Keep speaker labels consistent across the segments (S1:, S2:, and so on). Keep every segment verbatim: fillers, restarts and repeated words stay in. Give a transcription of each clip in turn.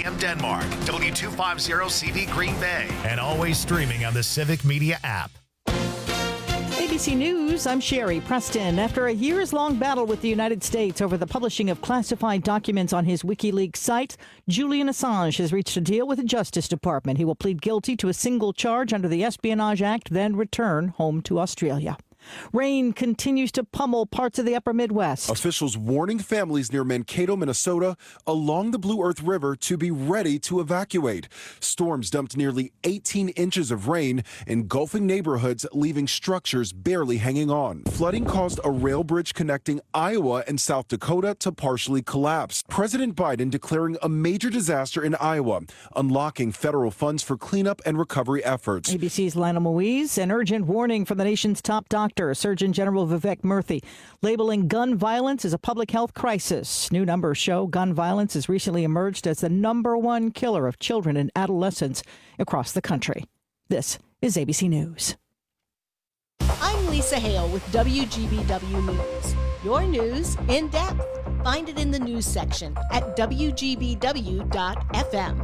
S1: M Denmark, W two fifty C V Green Bay, and always streaming on the Civic Media app.
S2: A B C News, I'm Sherry Preston. After a years-long battle with the United States over the publishing of classified documents on his WikiLeaks site, Julian Assange has reached a deal with the Justice Department. He will plead guilty to a single charge under the Espionage Act, then return home to Australia. Rain continues to pummel parts of the upper Midwest.
S3: Officials warning families near Mankato, Minnesota, along the Blue Earth River to be ready to evacuate. Storms dumped nearly eighteen inches of rain, engulfing neighborhoods, leaving structures barely hanging on. Flooding caused a rail bridge connecting Iowa and South Dakota to partially collapse. President Biden declaring a major disaster in Iowa, unlocking federal funds for cleanup and recovery efforts.
S2: A B C's Lionel Moise, an urgent warning from the nation's top doctor. Surgeon General Vivek Murthy, labeling gun violence as a public health crisis. New numbers show gun violence has recently emerged as the number one killer of children and adolescents across the country. This is A B C News.
S4: I'm Lisa Hale with W G B W News. Your news in depth. Find it in the news section at W G B W dot F M.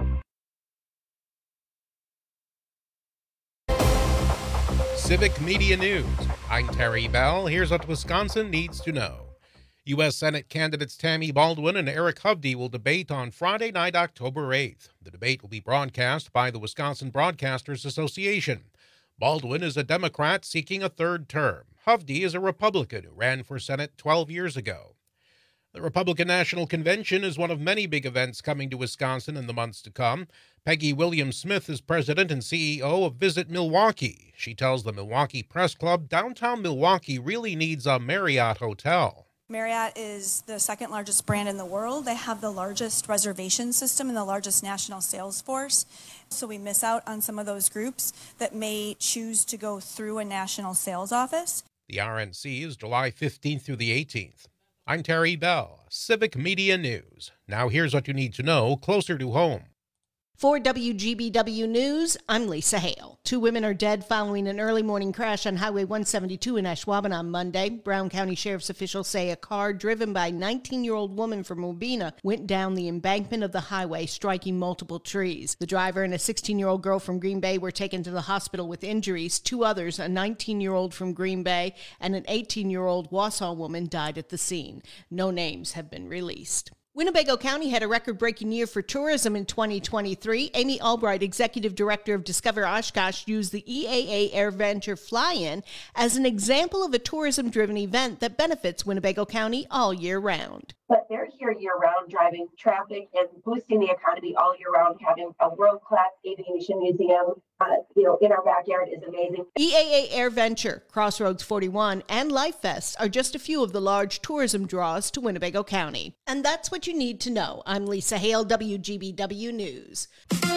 S5: Civic Media News. I'm Terry Bell. Here's what Wisconsin needs to know. U S Senate candidates Tammy Baldwin and Eric Hovde will debate on Friday night, October eighth. The debate will be broadcast by the Wisconsin Broadcasters Association. Baldwin is a Democrat seeking a third term. Hovde is a Republican who ran for Senate twelve years ago. The Republican National Convention is one of many big events coming to Wisconsin in the months to come. Peggy Williams-Smith is president and C E O of Visit Milwaukee. She tells the Milwaukee Press Club downtown Milwaukee really needs a Marriott hotel.
S6: Marriott is the second largest brand in the world. They have the largest reservation system and the largest national sales force. So we miss out on some of those groups that may choose to go through a national sales office.
S5: The R N C is July fifteenth through the eighteenth. I'm Terry Bell, Civic Media News. Now here's what you need to know closer to home.
S4: For W G B W News, I'm Lisa Hale. Two women are dead following an early morning crash on Highway one seventy-two in Ashwaubenon on Monday. Brown County Sheriff's officials say a car driven by a nineteen-year-old woman from Mobina went down the embankment of the highway, striking multiple trees. The driver and a sixteen-year-old girl from Green Bay were taken to the hospital with injuries. Two others, a nineteen-year-old from Green Bay and an eighteen-year-old Wausau woman, died at the scene. No names have been released. Winnebago County had a record-breaking year for tourism in twenty twenty-three. Amy Albright, Executive Director of Discover Oshkosh, used the E A A AirVenture Fly-In as an example of a tourism-driven event that benefits Winnebago County all year round.
S7: But they're here year-round, driving traffic and boosting the economy all year round. Having a world-class aviation museum, uh, you know, in our backyard is amazing.
S4: E A A AirVenture, Crossroads forty-one, and Life Fest are just a few of the large tourism draws to Winnebago County. And that's what you need to know. I'm Lisa Hale, W G B W News.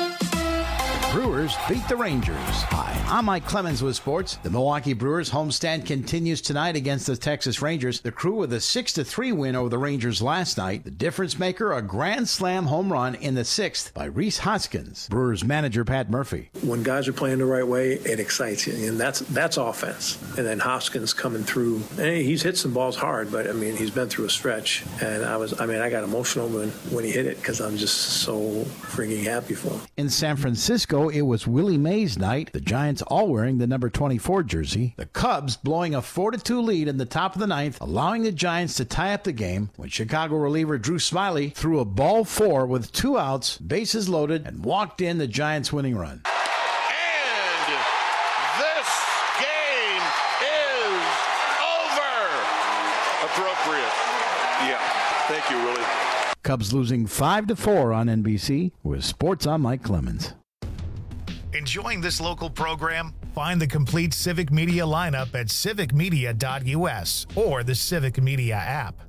S8: Brewers beat the Rangers. Hi, I'm Mike Clemens with sports. The Milwaukee Brewers homestand continues tonight against the Texas Rangers. The Crew with a six to three win over the Rangers last night. The difference maker, a grand slam home run in the sixth by Rhys Hoskins. Brewers manager Pat Murphy.
S9: When guys are playing the right way, it excites you, and that's that's offense. And then Hoskins coming through, and he's hit some balls hard, but I mean he's been through a stretch, and I was I mean I got emotional when when he hit it because I'm just so freaking happy for him.
S8: In San Francisco, it was Willie Mays night. The Giants all wearing the number twenty-four jersey. The Cubs blowing a four to two lead in the top of the ninth, allowing the Giants to tie up the game when Chicago reliever Drew Smyly threw a ball four with two outs, bases loaded, and walked in the Giants' winning run.
S10: And this game is over. Appropriate. Yeah. Thank you, Willie.
S8: Cubs losing five to four on N B C. With sports, I'm Mike Clemens.
S1: Enjoying this local program? Find the complete Civic Media lineup at civic media dot U S or the Civic Media app.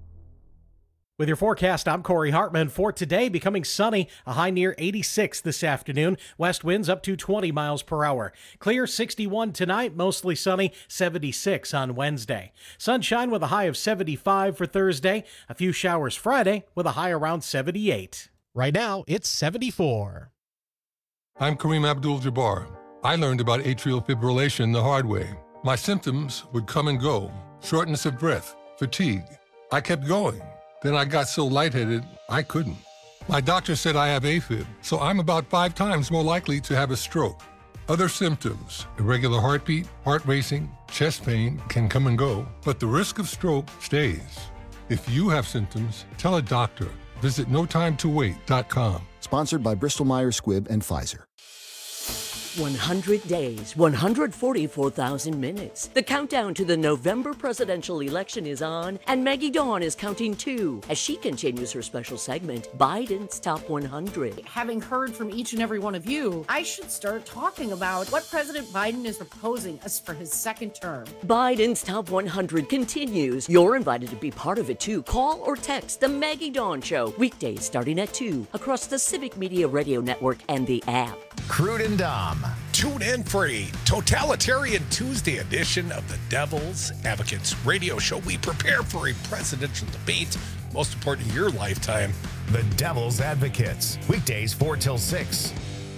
S11: With your forecast, I'm Corey Hartman. For today, becoming sunny, a high near eighty-six this afternoon. West winds up to twenty miles per hour. Clear sixty-one tonight, mostly sunny, seventy-six on Wednesday. Sunshine with a high of seventy-five for Thursday. A few showers Friday with a high around seventy-eight.
S12: Right now, it's seventy-four.
S13: I'm Kareem Abdul-Jabbar. I learned about atrial fibrillation the hard way. My symptoms would come and go. Shortness of breath, fatigue. I kept going. Then I got so lightheaded, I couldn't. My doctor said I have AFib, so I'm about five times more likely to have a stroke. Other symptoms, irregular heartbeat, heart racing, chest pain can come and go, but the risk of stroke stays. If you have symptoms, tell a doctor. Visit no time to wait dot com.
S14: Sponsored by Bristol Myers Squibb and Pfizer.
S15: one hundred days, one hundred forty-four thousand minutes. The countdown to the November presidential election is on, and Maggie Dawn is counting too as she continues her special segment, Biden's Top one hundred.
S16: Having heard from each and every one of you, I should start talking about what President Biden is proposing us for his second term.
S15: Biden's Top one hundred continues. You're invited to be part of it too. Call or text The Maggie Dawn Show, weekdays starting at two, across the Civic Media Radio Network and the app.
S1: Crude and Dom.
S17: Tune in for a Totalitarian Tuesday edition of the Devil's Advocates radio show. We prepare for a presidential debate, most important in your lifetime.
S1: The Devil's Advocates, weekdays four till six.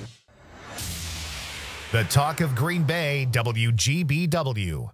S1: The Talk of Green Bay, W G B W.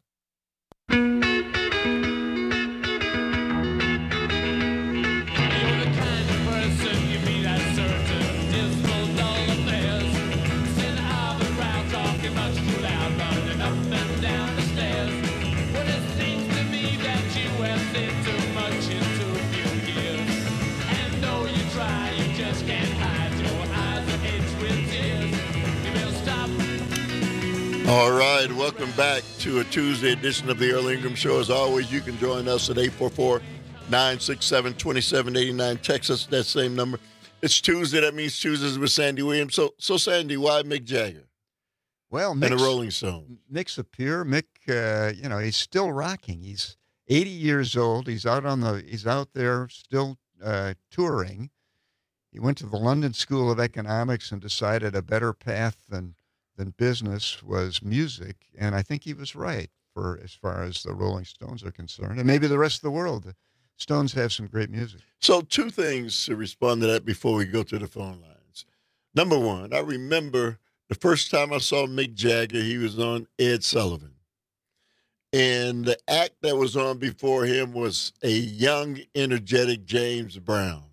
S18: All right, welcome back to a Tuesday edition of the Earl Ingram Show. As always, you can join us at eight four four, nine six seven, two seven eight nine. Text us that same number. It's Tuesday. That means Tuesdays with Sandy Williams. So, so Sandy, why Mick Jagger?
S19: Well,
S18: Mick's, and the Rolling Stones.
S19: Mick's a peer. Mick, uh, you know, he's still rocking. He's eighty years old. He's out on the. He's out there still uh, touring. He went to the London School of Economics and decided a better path than. than business was music, and I think he was right for as far as the Rolling Stones are concerned, and maybe the rest of the world. The Stones have some great music.
S18: So two things to respond to that before we go to the phone lines. Number one, I remember the first time I saw Mick Jagger, he was on Ed Sullivan, and the act that was on before him was a young, energetic James Brown.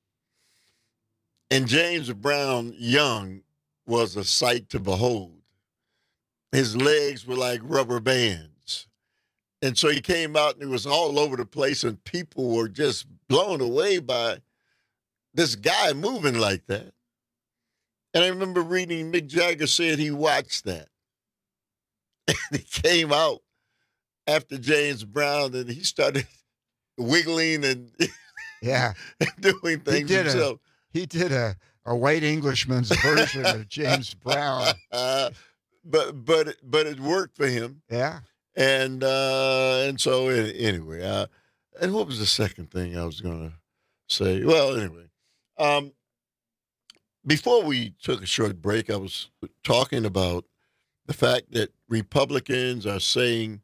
S18: And James Brown, young, was a sight to behold. His legs were like rubber bands. And so he came out and it was all over the place and people were just blown away by this guy moving like that. And I remember reading Mick Jagger said he watched that. And he came out after James Brown and he started wiggling and
S19: yeah,
S18: doing things
S19: he
S18: himself.
S19: A, he did a A white Englishman's version of James Brown,
S18: uh, but but but it worked for him.
S19: Yeah,
S18: and uh, and so anyway, uh, and what was the second thing I was going to say? Well, anyway, um, before we took a short break, I was talking about the fact that Republicans are saying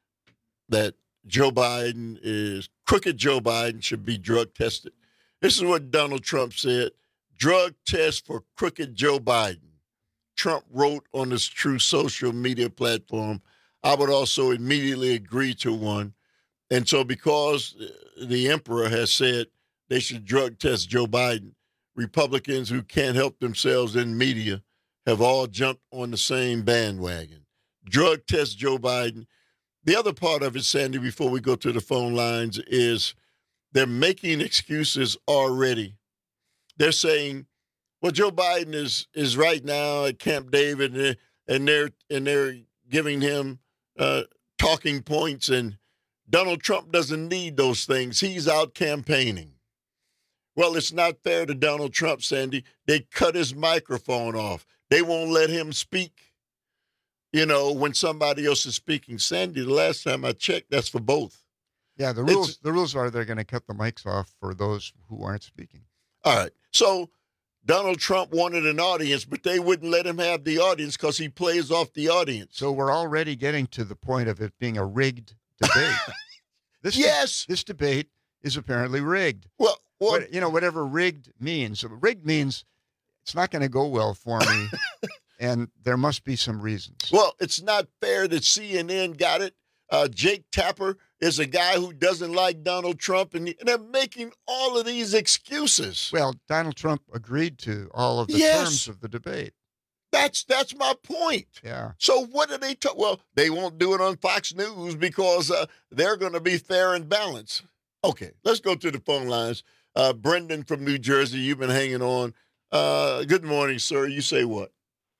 S18: that Joe Biden is crooked. Joe Biden should be drug tested. This is what Donald Trump said. Drug test for crooked Joe Biden. Trump wrote on his True social media platform. I would also immediately agree to one. And so because the emperor has said they should drug test Joe Biden, Republicans who can't help themselves in media have all jumped on the same bandwagon. Drug test Joe Biden. The other part of it, Sandy, before we go to the phone lines, is they're making excuses already. They're saying, well, Joe Biden is is right now at Camp David, and, and they're and they're giving him uh, talking points, and Donald Trump doesn't need those things. He's out campaigning. Well, it's not fair to Donald Trump, Sandy. They cut his microphone off. They won't let him speak, you know, when somebody else is speaking. Sandy, the last time I checked, that's for both.
S19: Yeah, the rules it's, the rules are they're going to cut the mics off for those who aren't speaking.
S18: All right. So Donald Trump wanted an audience, but they wouldn't let him have the audience because he plays off the audience.
S19: So we're already getting to the point of it being a rigged debate. This
S18: yes.
S19: De- this debate is apparently rigged.
S18: Well, well
S19: what, you know, whatever rigged means. Rigged means it's not going to go well for me, and there must be some reasons.
S18: Well, it's not fair that C N N got it. Uh, Jake Tapper is a guy who doesn't like Donald Trump, and they're making all of these excuses.
S19: Well, Donald Trump agreed to all of the
S18: Yes.
S19: terms of the debate.
S18: That's that's my point.
S19: Yeah.
S18: So what do they talk? Well, they won't do it on Fox News because uh, they're going to be fair and balanced. Okay, let's go to the phone lines. Uh, Brendan from New Jersey, you've been hanging on. Uh, good morning, sir. You say what?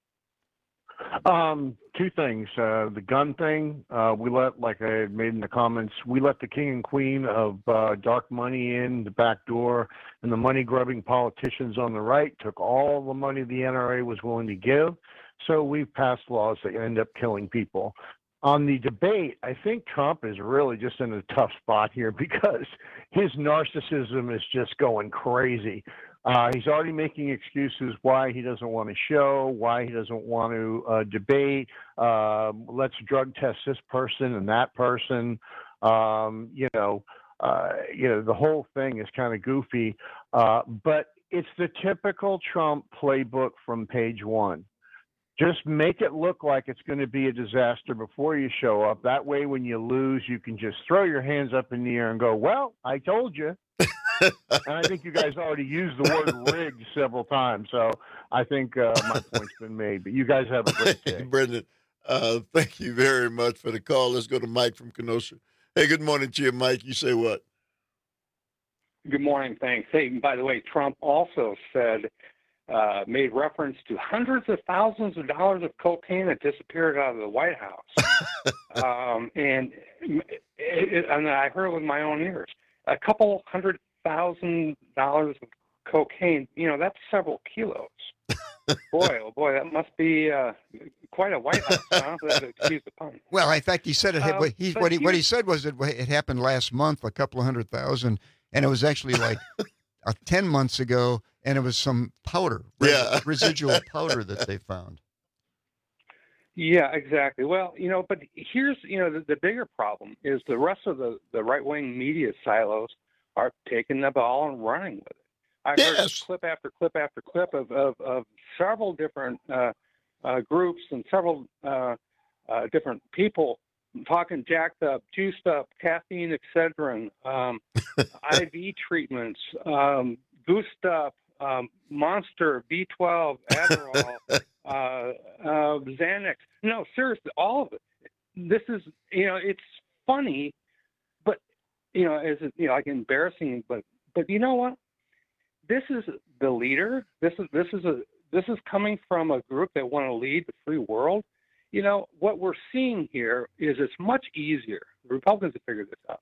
S20: Um, two things. Uh, the gun thing, uh, we let, like I had made in the comments, we let the king and queen of uh, dark money in the back door, and the money-grubbing politicians on the right took all the money the N R A was willing to give. So we've passed laws that end up killing people. On the debate, I think Trump is really just in a tough spot here because his narcissism is just going crazy. Uh, he's already making excuses why he doesn't want to show, why he doesn't want to uh, debate. Uh, let's drug test this person and that person. Um, you know, uh, you know, the whole thing is kind of goofy, uh, but it's the typical Trump playbook from page one. Just make it look like it's going to be a disaster before you show up. That way, when you lose, you can just throw your hands up in the air and go, well, I told you. And I think you guys already used the word rigged several times. So I think uh, my point's been made. But you guys have a great day.
S18: Brendan, uh, thank you very much for the call. Let's go to Mike from Kenosha. Hey, good morning to you, Mike. You say what?
S21: Good morning. Thanks. Hey, by the way, Trump also said, uh, made reference to hundreds of thousands of dollars of cocaine that disappeared out of the White House. um, and, it, it, and I heard it with my own ears. A couple hundred thousand dollars of cocaine, you know, that's several kilos. Boy, oh boy, that must be uh, quite a White House, huh? That, excuse the pun.
S19: Well, in fact, he said it.
S21: Uh,
S19: he,
S21: but
S19: what he what he
S21: here's-
S19: said was that it happened last month, a couple of hundred thousand, and it was actually like uh, ten months ago, and it was some powder, res-
S18: Yeah.
S19: residual powder that they found.
S21: Yeah, exactly. Well, you know, but here's, you know, the, the bigger problem is the rest of the, the right-wing media silos are taking the ball and running with it. I've heard
S18: Yes.
S21: clip after clip after clip of, of, of several different uh, uh, groups and several uh, uh, different people talking jacked up, juiced up, caffeine, Excedrin, um, I V treatments, um, goosed up, um, Monster, B twelve, Adderall, uh, uh, Xanax. No, seriously, all of it. This is, you know, it's funny, but, you know, is it, you know, like embarrassing, but, but you know what? This is the leader. This is, this is a, this is coming from a group that want to lead the free world. You know, what we're seeing here is it's much easier. The Republicans have figured this out.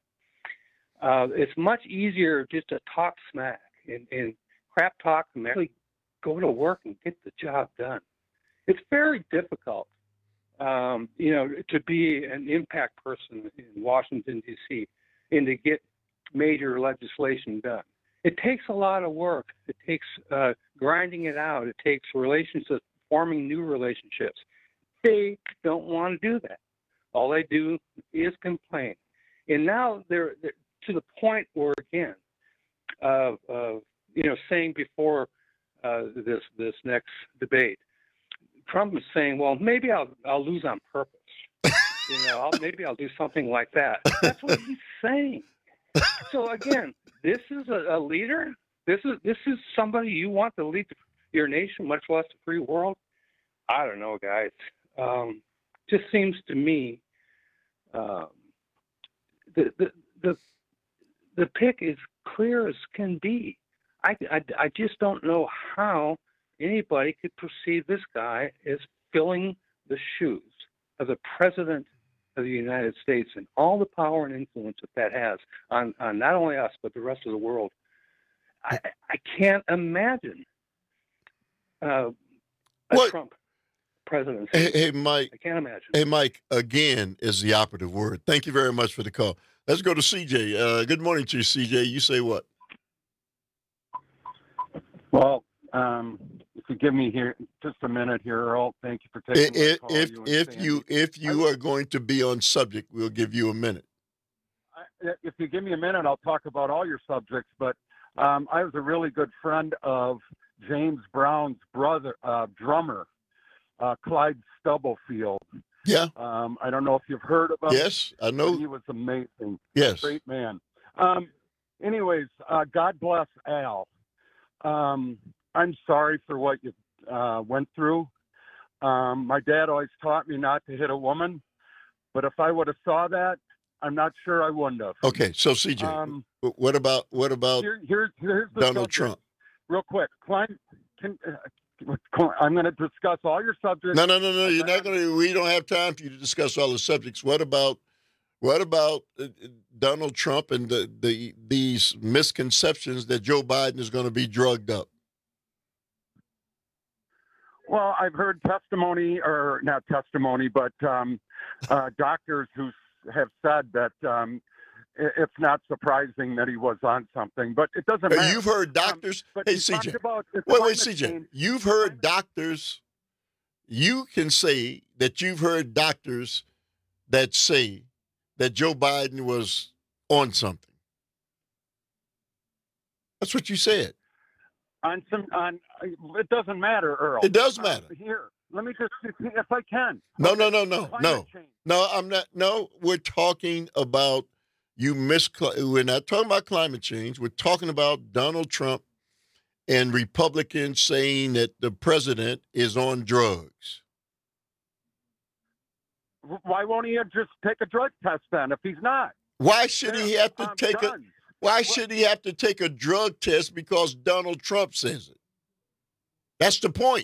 S21: Uh, it's much easier just to talk smack and, and crap talk and actually go to work and get the job done. It's very difficult, um, you know, to be an impact person in Washington, D C, and to get major legislation done. It takes a lot of work. It takes uh, grinding it out. It takes relationships, forming new relationships. They don't want to do that. All they do is complain. And now they're, they're to the point where, again, of, of you know, saying before uh, this this next debate, Trump is saying, well, maybe I'll I'll lose on purpose. You know, I'll, maybe I'll do something like that. That's what he's saying. So again, this is a, a leader. This is this is somebody you want to lead your nation, much less the free world. I don't know, guys. Um, just seems to me um, the, the the the pick is clear as can be. I, I, I just don't know how anybody could perceive this guy as filling the shoes of the president of the United States and all the power and influence that that has on, on not only us, but the rest of the world. I, I can't imagine uh, a
S18: What?
S21: Trump presidency.
S18: Hey, hey, Mike.
S21: I can't imagine.
S18: Hey, Mike, again is the operative word. Thank you very much for the call. Let's go to C J. Uh, good morning to you, C J. You say what?
S22: Well, um, if you give me here just a minute here, Earl, thank you for taking my
S18: If
S22: call.
S18: if
S22: you and
S18: if
S22: Sandy.
S18: you if you are going to be on subject, we'll give you a minute.
S22: I, if you give me a minute, I'll talk about all your subjects. But um, I was a really good friend of James Brown's brother, uh, drummer, uh, Clyde Stubblefield,
S18: Yeah.
S22: Um, I don't know if you've heard about
S18: Yes, I know.
S22: He was amazing.
S18: Yes.
S22: Great man. Um, anyways, uh, God bless Al. Um, I'm sorry for what you uh, went through. Um, my dad always taught me not to hit a woman, but if I would have saw that, I'm not sure I wouldn't have.
S18: Okay, so C J,
S22: Um,
S18: what about what about
S22: Here, here, here's the
S18: Donald
S22: subject.
S18: Trump?
S22: Real quick, Klein, can, uh, I'm going to discuss all your subjects.
S18: No, no, no, no. You're not going to. We don't have time for you to discuss all the subjects. What about what about uh, Donald Trump and the, the these misconceptions that Joe Biden is going to be drugged up?
S22: Well, I've heard testimony, or not testimony, but um, uh, doctors who have said that um, it, it's not surprising that he was on something, but it doesn't matter.
S18: You've heard doctors.
S22: Um, but
S18: hey,
S22: you
S18: C J.
S22: talked about the
S18: Wait, wait,
S22: climate
S18: C J.
S22: change.
S18: You've heard doctors. You can say that you've heard doctors that say that Joe Biden was on something. That's what you said.
S22: On some, on it doesn't matter, Earl.
S18: It does
S22: Uh,
S18: matter.
S22: here, let me just, if I can.
S18: No, no, no, no,
S22: Climate
S18: no,
S22: change.
S18: no. I'm not. No, we're talking about you miss. We're not talking about climate change. We're talking about Donald Trump and Republicans saying that the president is on drugs.
S22: Why won't he just take a drug test then if he's not?
S18: Why should he have to
S22: I'm
S18: take
S22: done.
S18: a? Why should he have to take a drug test because Donald Trump says it? That's the point.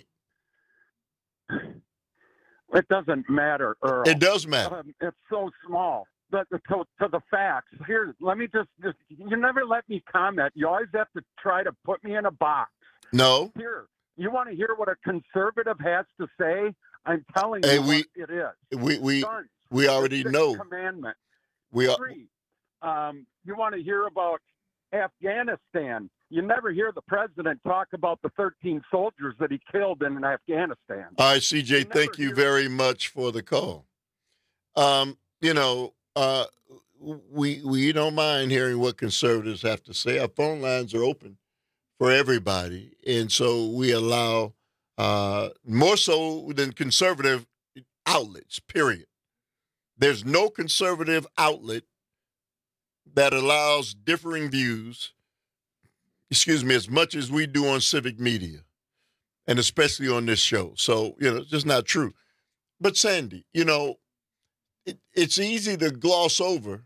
S22: It doesn't matter, Earl.
S18: It does matter.
S22: Um, it's so small. But the, to, to the facts. Here, let me just, just. You never let me comment. You always have to try to put me in a box.
S18: No.
S22: Here, you want to hear what a conservative has to say? I'm telling
S18: Hey,
S22: you
S18: we-
S22: what it is.
S18: We we
S22: Guns,
S18: we already
S22: the Sixth
S18: know.
S22: Commandment.
S18: We are.
S22: Three, um, you want to hear about Afghanistan. You never hear the president talk about the thirteen soldiers that he killed in Afghanistan.
S18: All right, C J, thank you very much for the call. Um, you know, uh, we we don't mind hearing what conservatives have to say. Our phone lines are open for everybody, and so we allow uh, more so than conservative outlets, period. There's no conservative outlet that allows differing views, excuse me, as much as we do on civic media, and especially on this show. So, you know, it's just not true. But, Sandy, you know, it, it's easy to gloss over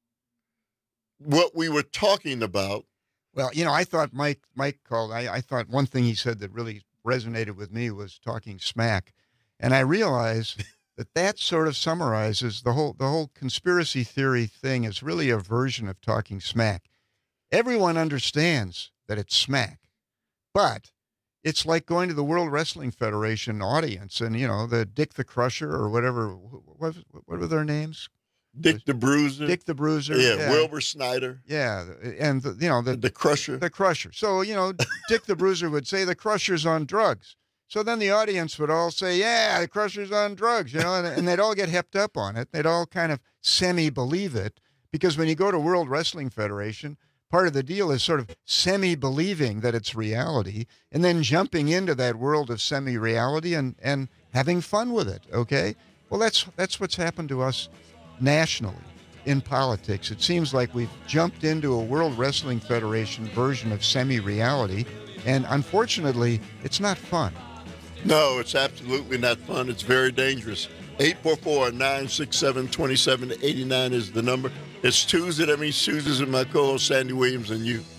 S18: what we were talking about.
S19: Well, you know, I thought Mike Mike called. I, I thought one thing he said that really resonated with me was talking smack, and I realized that that sort of summarizes the whole the whole conspiracy theory thing is really a version of talking smack. Everyone understands that it's smack, but it's like going to the World Wrestling Federation audience and, you know, the Dick the Crusher or whatever. What, what were their names?
S18: Dick the Bruiser.
S19: Dick the Bruiser.
S18: Yeah,
S19: yeah.
S18: Wilbur Snyder.
S19: Yeah, and the, you know the
S18: the Crusher.
S19: The Crusher. So, you know, Dick the Bruiser would say the Crusher's on drugs. So then the audience would all say, "Yeah, the Crusher's on drugs," you know, and, and they'd all get hepped up on it. They'd all kind of semi-believe it because when you go to World Wrestling Federation, part of the deal is sort of semi-believing that it's reality and then jumping into that world of semi-reality and, and having fun with it. Okay, well that's that's what's happened to us nationally in politics. It seems like we've jumped into a World Wrestling Federation version of semi-reality, and unfortunately, it's not fun.
S18: No, it's absolutely not fun. It's very dangerous. eight four four, nine six seven, two seven eight nine is the number. It's Tuesday. That means Tuesdays with my co-host, Sandy Williams, and you.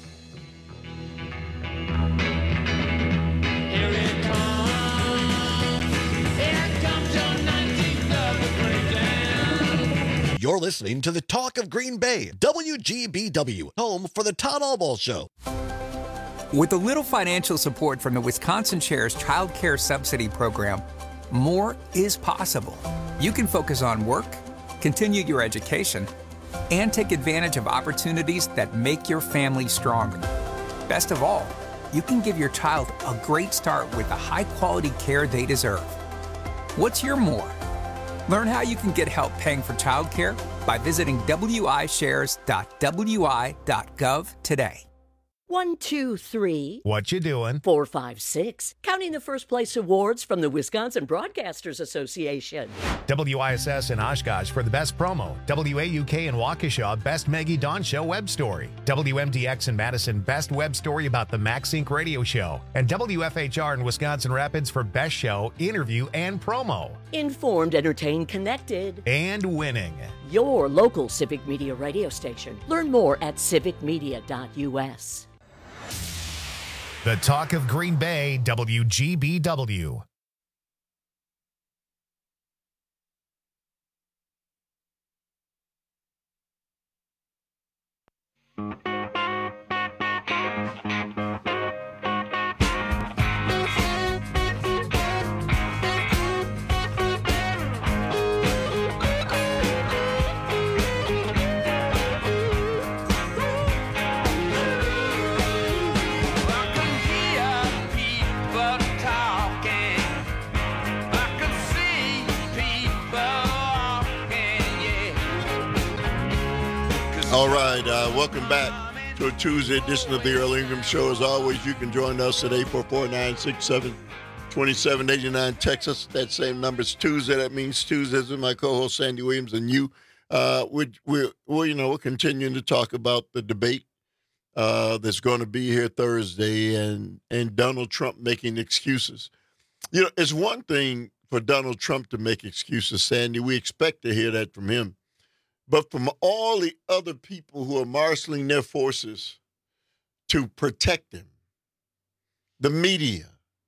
S2: You're listening to the Talk of Green Bay, W G B W, home for the Todd Albaugh Show.
S3: With a little financial support from the Wisconsin Shares Child Care Subsidy Program, more is possible. You can focus on work, continue your education, and take advantage of opportunities that make your family stronger. Best of all, you can give your child a great start with the high-quality care they deserve. What's your more? Learn how you can get help paying for childcare by visiting w i shares dot w i dot gov today.
S15: One, two, three.
S1: What you doing?
S15: Four, five, six. Counting the first place awards from the Wisconsin Broadcasters Association.
S1: W I S S in Oshkosh for the best promo. W A U K in Waukesha, best Maggie Dawn Show web story. W M D X in Madison, best web story about the MaxSync radio show. And W F H R in Wisconsin Rapids for best show, interview, and promo.
S15: Informed, entertained, connected.
S1: And winning.
S15: Your local Civic Media radio station. Learn more at civic media dot U S.
S1: The Talk of Green Bay, W G B W.
S18: All right, uh, welcome back to a Tuesday edition of the Earl Ingram Show. As always, you can join us at eight four four, nine six seven, two seven eight nine. Text us. That same number is Tuesday. That means Tuesdays with my co-host Sandy Williams and you. Uh, we're, we're, we're, you know, we're continuing to talk about the debate uh, that's going to be here Thursday and, and Donald Trump making excuses. You know, it's one thing for Donald Trump to make excuses, Sandy. We expect to hear that from him. But from all the other people who are marshaling their forces to protect him, the media,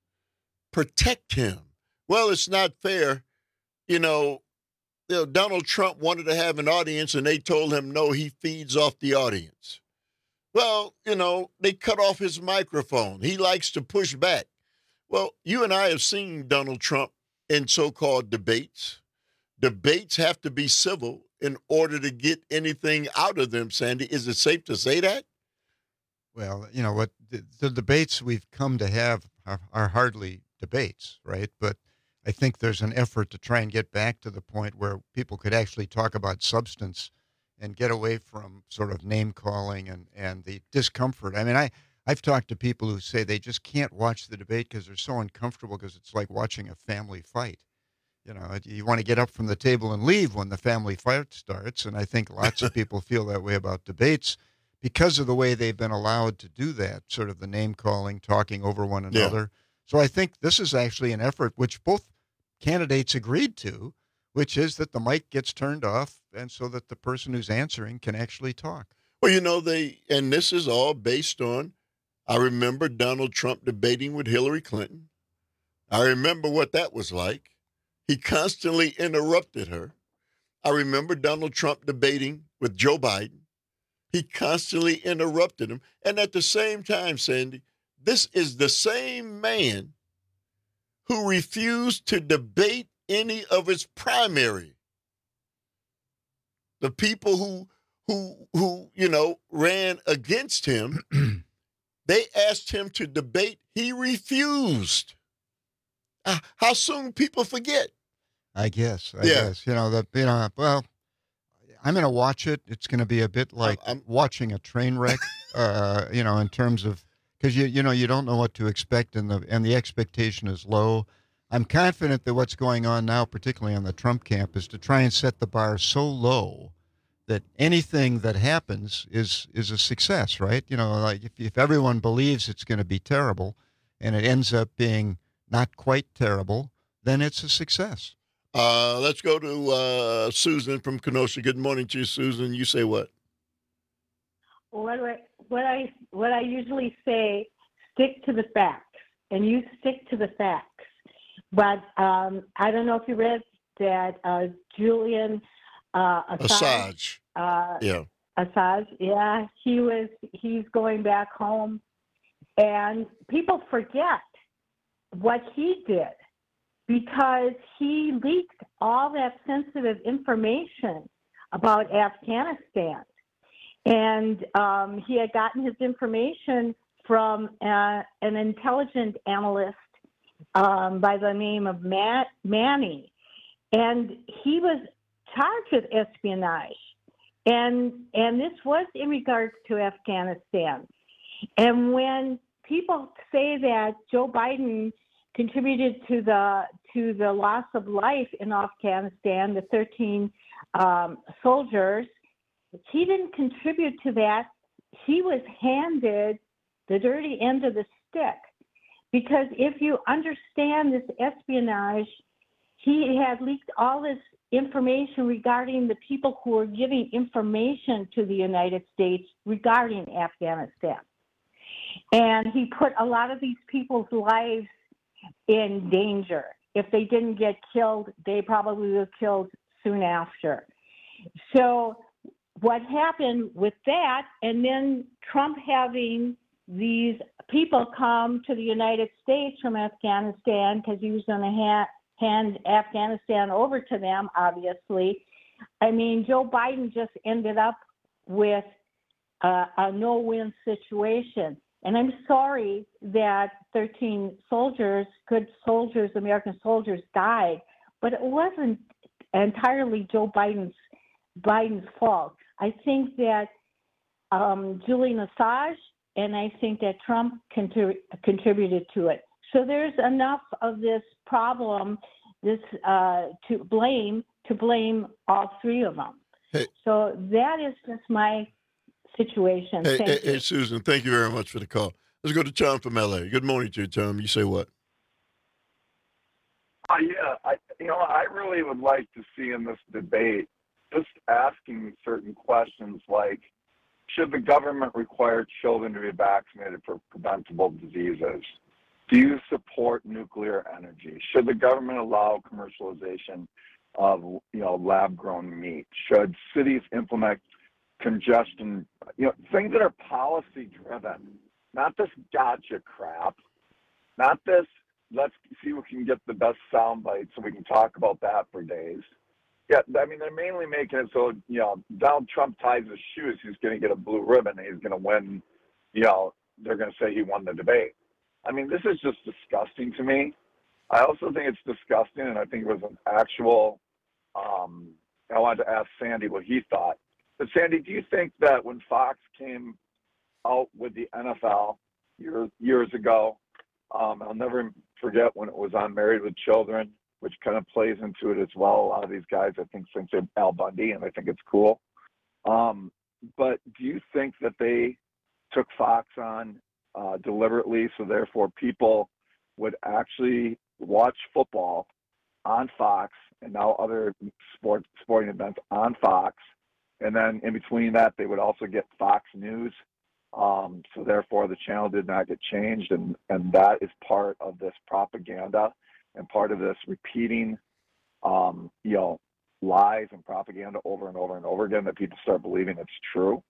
S18: protect him. Well, it's not fair. You know, you know, Donald Trump wanted to have an audience, and they told him, no, he feeds off the audience. Well, you know, they cut off his microphone. He likes to push back. Well, you and I have seen Donald Trump in so-called debates. Debates have to be civil in order to get anything out of them, Sandy. Is it safe to say that?
S19: Well, you know what, the, the debates we've come to have are, are hardly debates, right? But I think there's an effort to try and get back to the point where people could actually talk about substance and get away from sort of name calling and, and the discomfort. I mean, I, I've talked to people who say they just can't watch the debate because they're so uncomfortable because it's like watching a family fight. You know, you want to get up from the table and leave when the family fight starts. And I think lots of people feel that way about debates because of the way they've been allowed to do that, sort of the name calling, talking over one another. Yeah. So I think this is actually an effort which both candidates agreed to, which is that the mic gets turned off and so that the person who's answering can actually talk.
S18: Well, you know, they, and this is all based on, I remember Donald Trump debating with Hillary Clinton. I remember what that was like. He constantly interrupted her. I remember Donald Trump debating with Joe Biden. He constantly interrupted him. And at the same time, Sandy, this is the same man who refused to debate any of his primary. The people who, who, who you know, ran against him, they asked him to debate. He refused. Uh, how soon people forget?
S19: I guess. I
S18: yeah.
S19: guess. You know, the, you know, well, I'm going to watch it. It's going to be a bit like I'm, watching a train wreck, uh, you know, in terms of, because, you you know, you don't know what to expect, and the, and the expectation is low. I'm confident that what's going on now, particularly on the Trump camp, is to try and set the bar so low that anything that happens is is a success, right? You know, like if, if everyone believes it's going to be terrible and it ends up being not quite terrible, then it's a success.
S18: Uh, let's go to uh, Susan from Kenosha. Good morning to you, Susan. You say what?
S5: What do I, what I what I usually say, stick to the facts, and you stick to the facts. But um, I don't know if you read that uh, Julian uh, Assange.
S18: Assange.
S5: Uh,
S18: yeah.
S5: Assange. Yeah, he was. He's going back home, and people forget what he did because he leaked all that sensitive information about Afghanistan. And um, he had gotten his information from uh, an intelligence analyst um, by the name of Matt Manny. And he was charged with espionage. And, and this was in regards to Afghanistan. And when people say that Joe Biden contributed to the to the loss of life in Afghanistan, the thirteen um, soldiers, he didn't contribute to that. He was handed the dirty end of the stick. Because if you understand this espionage, he had leaked all this information regarding the people who were giving information to the United States regarding Afghanistan. And he put a lot of these people's lives in danger. If they didn't get killed, they probably were killed soon after. So what happened with that, and then Trump having these people come to the United States from Afghanistan because he was going to ha- hand Afghanistan over to them, obviously. I mean, Joe Biden just ended up with uh, a no-win situation. And I'm sorry that thirteen soldiers, good soldiers, American soldiers, died, but it wasn't entirely Joe Biden's Biden's fault. I think that um, Julian Assange and I think that Trump contrib- contributed to it. So there's enough of this problem, this uh, to blame to blame all three of them.
S18: Hey.
S5: So that is just my situation.
S18: Hey,
S5: Thank
S18: hey,
S5: you.
S18: hey, Susan, thank you very much for the call. Let's go to Tom from L A. Good morning to you, Tom. You say what?
S6: Uh, yeah, I, you know, I really would like to see in this debate just asking certain questions like, should the government require children to be vaccinated for preventable diseases? Do you support nuclear energy? Should the government allow commercialization of, you know, lab-grown meat? Should cities implement congestion, you know, things that are policy-driven, not this gotcha crap, not this let's see who can get the best soundbite so we can talk about that for days. Yeah, I mean, they're mainly making it so, you know, Donald Trump ties his shoes, he's going to get a blue ribbon, and he's going to win, you know, they're going to say he won the debate. I mean, this is just disgusting to me. I also think it's disgusting, and I think it was an actual, um, I wanted to ask Sandy what he thought. But Sandy, do you think that when Fox came out with the N F L years, years ago, um, I'll never forget when it was on Married with Children, which kind of plays into it as well. A lot of these guys, I think, think they're Al Bundy, and I think it's cool. Um, but do you think that they took Fox on uh, deliberately, so therefore people would actually watch football on Fox and now other sport sporting events on Fox, and then in between that, they would also get Fox News. Um, so therefore, the channel did not get changed, and, and that is part of this propaganda and part of this repeating, um, you know, lies and propaganda over and over and over again that people start believing it's true.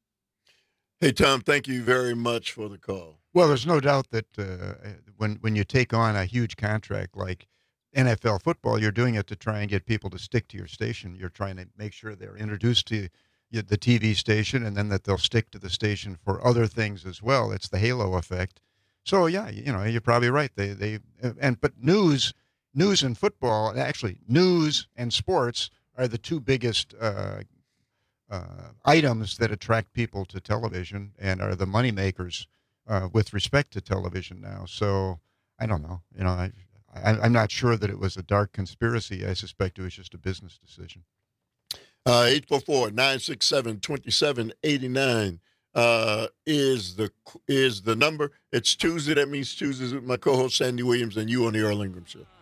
S18: Hey, Tom, thank you very much for the call.
S19: Well, there's no doubt that uh, when when you take on a huge contract like N F L football, you're doing it to try and get people to stick to your station. You're trying to make sure they're introduced to the T V station, and then that they'll stick to the station for other things as well. It's the halo effect. So yeah, you know, you're probably right. They they and but news, news and football, actually news and sports are the two biggest uh, uh, items that attract people to television and are the money makers uh, with respect to television now. So I don't know. You know, I, I I'm not sure that it was a dark conspiracy. I suspect it was just a business decision.
S18: Uh, eight four four, nine six seven, two seven eight nine uh, is the is the number. It's Tuesday. That means Tuesdays with my co-host Sandy Williams and you on the Earl Ingram Show.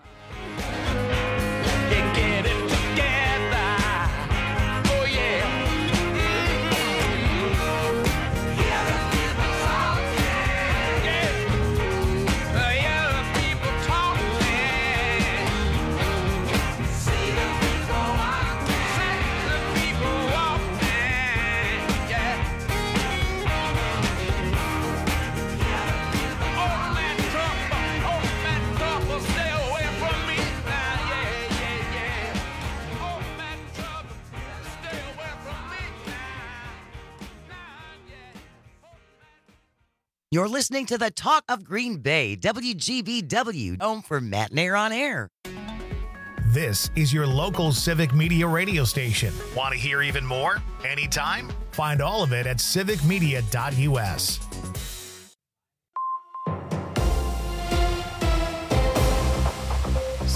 S7: You're listening to the Talk of Green Bay, W G B W, home for Matt Nair on Air.
S1: This is your local civic media radio station. Want to hear even more? Anytime? Find all of it at civic media dot U S.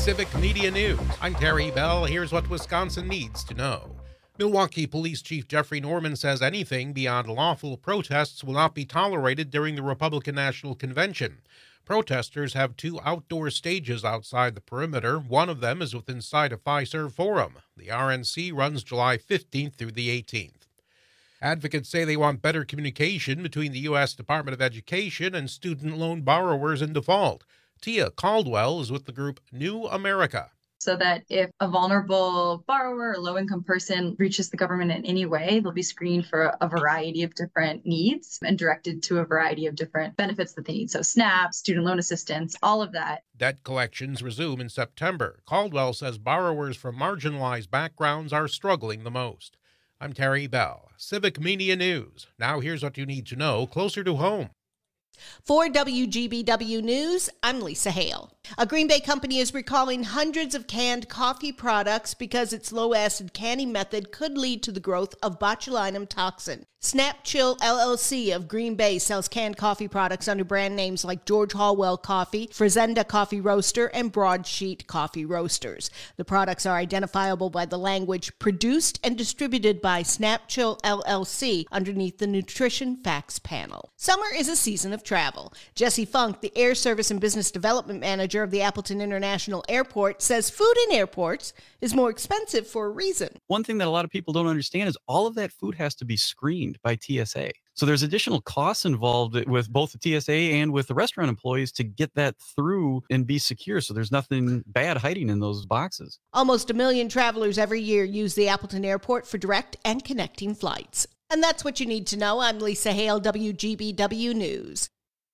S17: Civic Media News. I'm Terry Bell. Here's what Wisconsin needs to know. Milwaukee Police Chief Jeffrey Norman says anything beyond lawful protests will not be tolerated during the Republican National Convention. Protesters have two outdoor stages outside the perimeter. One of them is within sight of Fiserv Forum. The R N C runs July fifteenth through the eighteenth. Advocates say they want better communication between the U S Department of Education and student loan borrowers in default. Tia Caldwell is with the group New America.
S4: So that if a vulnerable borrower or low-income person reaches the government in any way, they'll be screened for a variety of different needs and directed to a variety of different benefits that they need. So SNAP, student loan assistance, all of that.
S17: Debt collections resume in September. Caldwell says borrowers from marginalized backgrounds are struggling the most. I'm Terry Bell, Civic Media News. Now here's what you need to know closer to home.
S9: For W G B W News, I'm Lisa Hale. A Green Bay company is recalling hundreds of canned coffee products because its low-acid canning method could lead to the growth of botulinum toxin. Snap Chill L L C of Green Bay sells canned coffee products under brand names like George Hallwell Coffee, Fresenda Coffee Roaster, and Broadsheet Coffee Roasters. The products are identifiable by the language produced and distributed by Snap Chill L L C underneath the Nutrition Facts panel. Summer is a season of travel. Jesse Funk, the Air Service and Business Development Manager of the Appleton International Airport, says food in airports is more expensive for a reason.
S23: One thing that a lot of people don't understand is all of that food has to be screened by T S A. So there's additional costs involved with both the T S A and with the restaurant employees to get that through and be secure. So there's nothing bad hiding in those boxes.
S9: Almost a million travelers every year use the Appleton Airport for direct and connecting flights. And that's what you need to know. I'm Lisa Hale, W G B W News.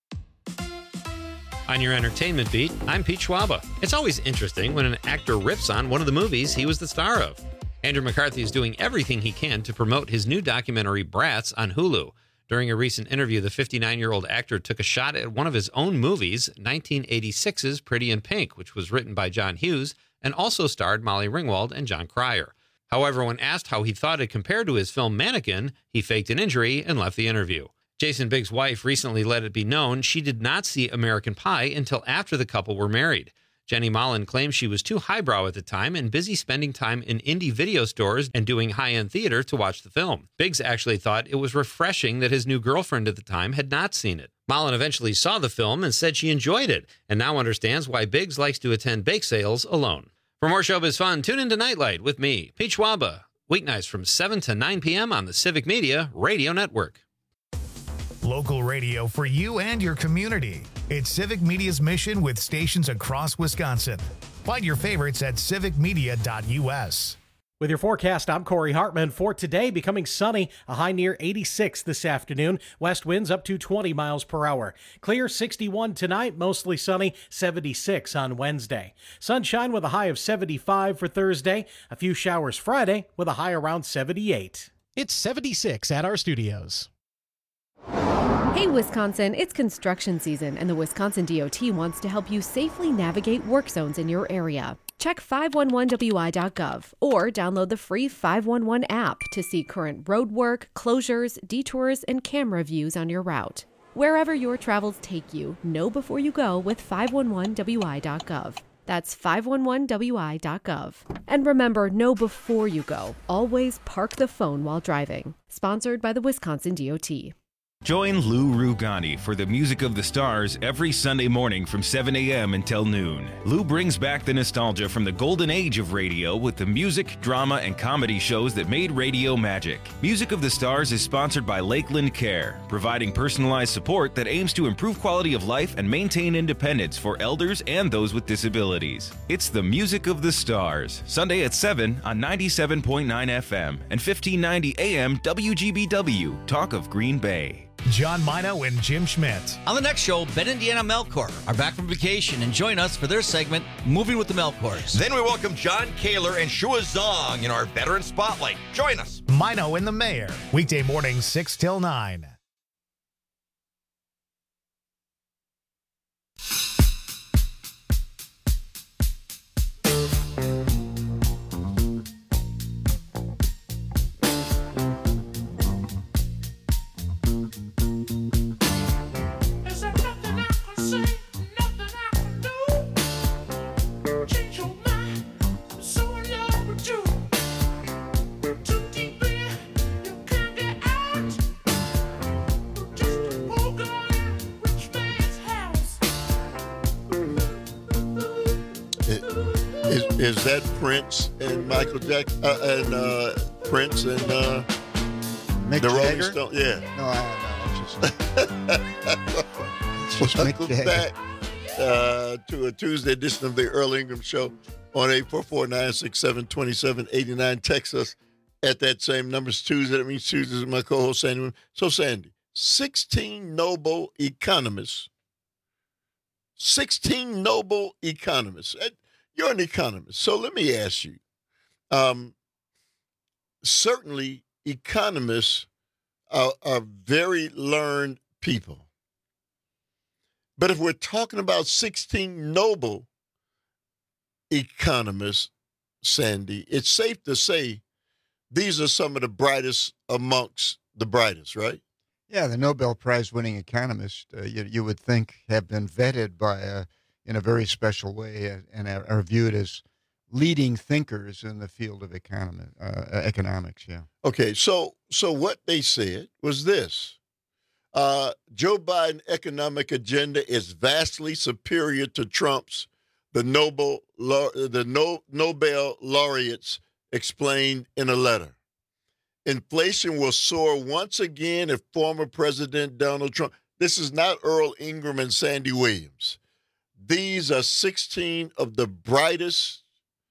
S24: On your entertainment beat, I'm Pete Schwaba. It's always interesting when an actor rips on one of the movies he was the star of. Andrew McCarthy is doing everything he can to promote his new documentary, Bratz, on Hulu. During a recent interview, the fifty-nine-year-old actor took a shot at one of his own movies, nineteen eighty-six's Pretty in Pink, which was written by John Hughes and also starred Molly Ringwald and John Cryer. However, when asked how he thought it compared to his film Mannequin, he faked an injury and left the interview. Jason Biggs' wife recently let it be known she did not see American Pie until after the couple were married. Jenny Mollen claims she was too highbrow at the time and busy spending time in indie video stores and doing high-end theater to watch the film. Biggs actually thought it was refreshing that his new girlfriend at the time had not seen it. Mollen eventually saw the film and said she enjoyed it, and now understands why Biggs likes to attend bake sales alone. For more showbiz fun, tune into Nightlight with me, Pete Schwaba, weeknights from seven to nine p.m. on the Civic Media Radio Network.
S1: Local radio for you and your community. It's Civic Media's mission with stations across Wisconsin. Find your favorites at civic media dot u s.
S11: With your forecast, I'm Corey Hartman. For today, becoming sunny, a high near eighty-six this afternoon. West winds up to twenty miles per hour. Clear sixty-one tonight, mostly sunny, seventy-six on Wednesday. Sunshine with a high of seventy-five for Thursday. A few showers Friday with a high around seventy-eight.
S12: It's seventy-six at our studios.
S25: Hey Wisconsin, it's construction season and the Wisconsin D O T wants to help you safely navigate work zones in your area. Check five one one w i dot gov or download the free five one one app to see current road work, closures, detours, and camera views on your route. Wherever your travels take you, know before you go with five one one w i dot gov. That's five one one w i dot gov. And remember, know before you go. Always park the phone while driving. Sponsored by the Wisconsin D O T.
S26: Join Lou Rugani for the Music of the Stars every Sunday morning from seven a.m. until noon. Lou brings back the nostalgia from the golden age of radio with the music, drama, and comedy shows that made radio magic. Music of the Stars is sponsored by Lakeland Care, providing personalized support that aims to improve quality of life and maintain independence for elders and those with disabilities. It's the Music of the Stars, Sunday at seven on ninety-seven point nine F M and fifteen ninety A M W G B W, Talk of Green Bay.
S1: John Mino and Jim Schmidt.
S27: On the next show, Ben Indiana Melkor are back from vacation and join us for their segment, Moving with the Melkors.
S28: Then we welcome John Kaler and Shua Zong in our Veteran Spotlight. Join us.
S1: Mino and the Mayor, weekday mornings six till nine.
S29: Change your
S18: Is, is that Prince and Michael Jackson uh, and uh, Prince and uh,
S19: Mick
S18: the Rolling
S19: Jagger?
S18: Stones? Yeah.
S19: No, I don't know. It's just, it's just Mick
S18: Welcome
S19: Jagger.
S18: back uh, to a Tuesday edition of the Earl Ingram Show on eight four four, nine six seven, two seven eight nine. Text us at that same number. It's Tuesday. That means Tuesday is my co-host, Sandy. So, Sandy, sixteen Nobel economists, sixteen Nobel economists. You're an economist, so let me ask you. Um, certainly, economists are, are very learned people. But if we're talking about sixteen Nobel economists, Sandy, it's safe to say these are some of the brightest amongst the brightest, right?
S19: Yeah, the Nobel Prize-winning economists, uh, you, you would think, have been vetted by a in a very special way uh, and are, are viewed as leading thinkers in the field of economy, uh, economics, yeah.
S18: Okay, so so what they said was this. Uh, Joe Biden's economic agenda is vastly superior to Trump's, the Nobel, the no, Nobel laureates explained in a letter. Inflation will soar once again if former President Donald Trump, this is not Earl Ingram and Sandy Williams. These are sixteen of the brightest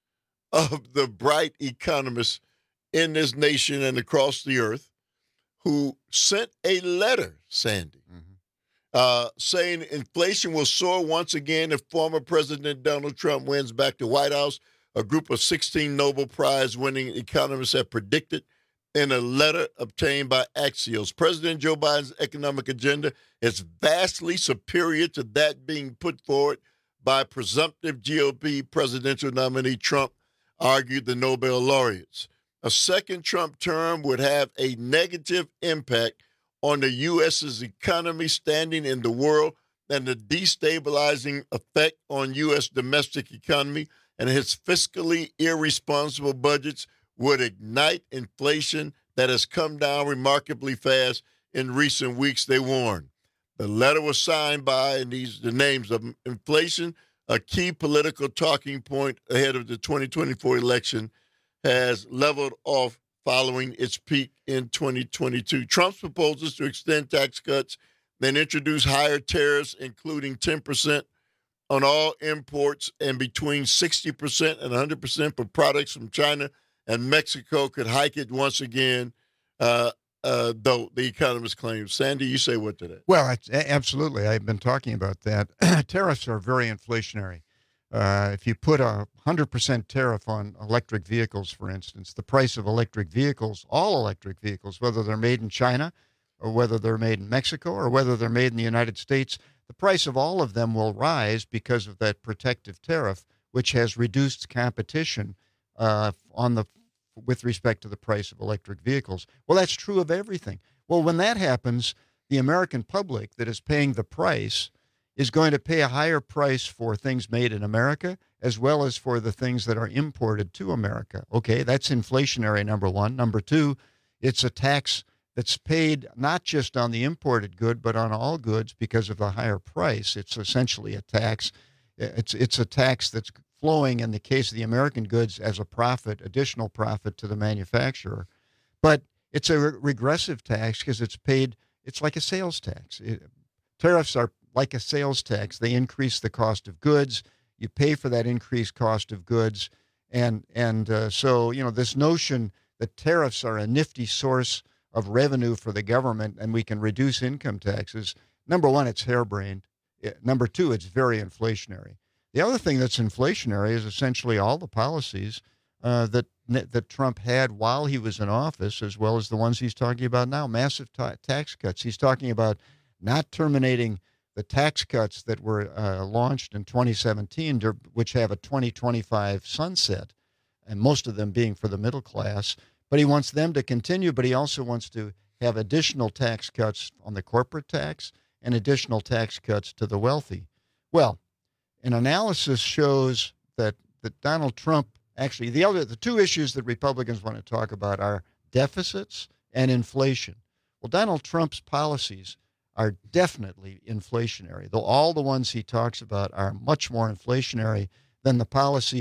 S18: of the bright economists in this nation and across the earth who sent a letter, Sandy, mm-hmm. uh, saying inflation will soar once again if former President Donald Trump wins back the White House. A group of sixteen Nobel Prize-winning economists have predicted in a letter obtained by Axios. President Joe Biden's economic agenda is vastly superior to that being put forward by presumptive G O P presidential nominee Trump, argued the Nobel laureates. A second Trump term would have a negative impact on the U S's economy standing in the world and the destabilizing effect on U S domestic economy, and his fiscally irresponsible budgets would ignite inflation that has come down remarkably fast in recent weeks, they warned. The letter was signed by, and these the names of inflation, a key political talking point ahead of the twenty twenty-four election, has leveled off following its peak in twenty twenty-two. Trump's proposals to extend tax cuts, then introduce higher tariffs, including ten percent on all imports and between sixty percent and one hundred percent for products from China and Mexico, could hike it once again, uh, uh, though the economists claim. Sandy, you say what to that?
S19: Well, it's, absolutely. I've been talking about that. Tariffs are very inflationary. Uh, if you put a one hundred percent tariff on electric vehicles, for instance, the price of electric vehicles, all electric vehicles, whether they're made in China or whether they're made in Mexico or whether they're made in the United States, the price of all of them will rise because of that protective tariff, which has reduced competition uh, on the with respect to the price of electric vehicles. Well, that's true of everything. Well, when that happens, the American public that is paying the price is going to pay a higher price for things made in America as well as for the things that are imported to America. Okay, that's inflationary, number one. Number two, it's a tax that's paid not just on the imported good, but on all goods because of the higher price. It's essentially a tax. It's it's a tax that's flowing in the case of the American goods as a profit, additional profit to the manufacturer. But it's a re- regressive tax because it's paid, it's like a sales tax. It, tariffs are like a sales tax. They increase the cost of goods. You pay for that increased cost of goods. And, and uh, so, you know, this notion that tariffs are a nifty source of revenue for the government and we can reduce income taxes, number one, it's harebrained. Number two, it's very inflationary. The other thing that's inflationary is essentially all the policies uh, that that Trump had while he was in office, as well as the ones he's talking about now, massive ta- tax cuts. He's talking about not terminating the tax cuts that were uh, launched in twenty seventeen, which have a twenty twenty-five sunset, and most of them being for the middle class. But he wants them to continue, but he also wants to have additional tax cuts on the corporate tax and additional tax cuts to the wealthy. Well, an analysis shows that, that Donald Trump actually, the other, the two issues that Republicans want to talk about are deficits and inflation. Well, Donald Trump's policies are definitely inflationary, though all the ones he talks about are much more inflationary than the policies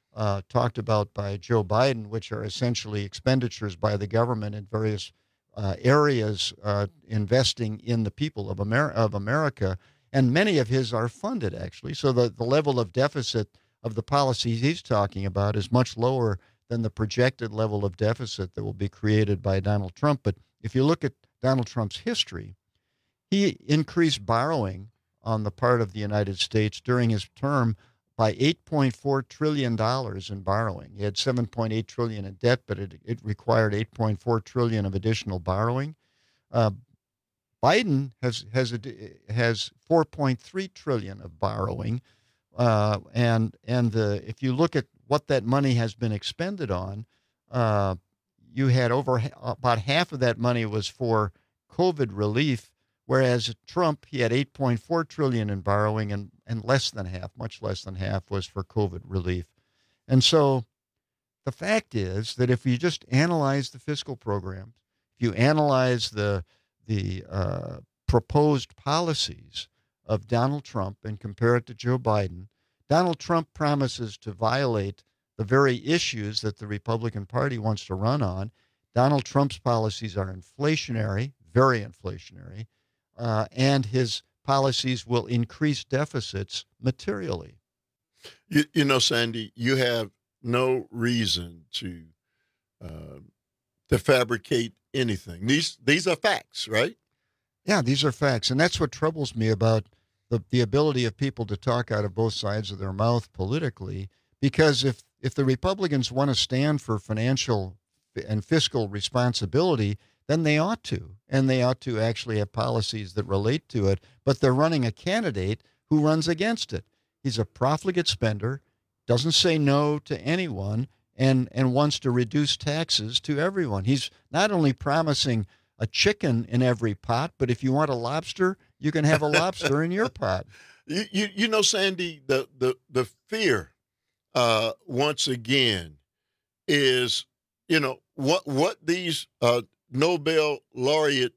S19: uh, talked about by Joe Biden, which are essentially expenditures by the government in various uh, areas uh, investing in the people of, Amer- of America. And many of his are funded, actually. So the, the level of deficit of the policies he's talking about is much lower than the projected level of deficit that will be created by Donald Trump. But if you look at Donald Trump's history, he increased borrowing on the part of the United States during his term by eight point four trillion dollars in borrowing. He had seven point eight trillion dollars in debt, but it, it required eight point four trillion dollars of additional borrowing. Uh, Biden has has a, has four point three trillion dollars of borrowing, uh, and and the if you look at what that money has been expended on, uh, you had over about half of that money was for COVID relief, whereas Trump, he had eight point four trillion dollars in borrowing, and, and less than half, much less than half, was for COVID relief. And so the fact is that if you just analyze the fiscal programs, if you analyze the the uh, proposed policies of Donald Trump and compare it to Joe Biden, Donald Trump promises to violate the very issues that the Republican Party wants to run on. Donald Trump's policies are inflationary, very inflationary, uh, and his policies will increase deficits materially.
S18: You, you know, Sandy, you have no reason to uh, to fabricate anything. These these are facts, right?
S19: Yeah, these are facts, and that's what troubles me about the the ability of people to talk out of both sides of their mouth politically. Because if if the Republicans want to stand for financial and fiscal responsibility, then they ought to, and they ought to actually have policies that relate to it. But they're running a candidate who runs against it. He's a profligate spender, doesn't say no to anyone, and and wants to reduce taxes to everyone. He's not only promising a chicken in every pot, but if you want a lobster, you can have a lobster in your pot.
S18: You, you you know, Sandy, the the the fear uh, once again is, you know, what what these uh, Nobel laureate,